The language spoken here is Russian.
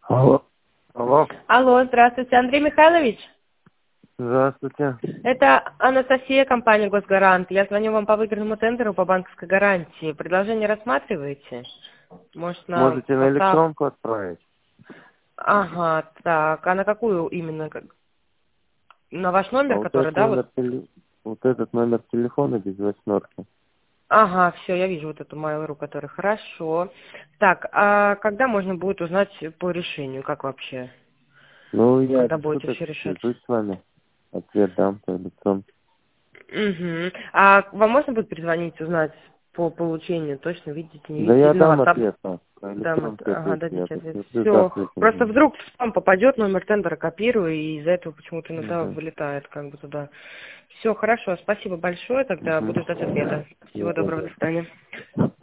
Алло. Алло. Алло, здравствуйте, Андрей Михайлович. Здравствуйте. Это Анастасия, компания «Госгарант». Я звоню вам по выигранному тендеру по банковской гарантии. Предложение рассматриваете? Может, на Можете на WhatsApp? электронку отправить? Ага, так. А на какую именно? На ваш А номер, вот который, этот да, вот? вот этот номер телефона без восьмерки. Ага, все, я вижу вот эту Mail.ru, который хорошо. Так, а когда можно будет узнать по решению, как вообще? Ну, я Когда решу, будете так все решать? свяжусь с вами. Ответ дам по электронке. Угу. А вам можно будет перезвонить, узнать по получению, точно видите, не Да видите, я или на дам WhatsApp? ответ на по Дам, электронке ага, ответ. Я дадите ответ. посмотрю Все. завтра. Просто Угу. вдруг в спам попадет, номер тендера копирую, и из-за этого почему-то иногда Угу. вылетает как бы туда. Все, хорошо, спасибо большое, тогда буду ждать ответа. Всего доброго, до свидания.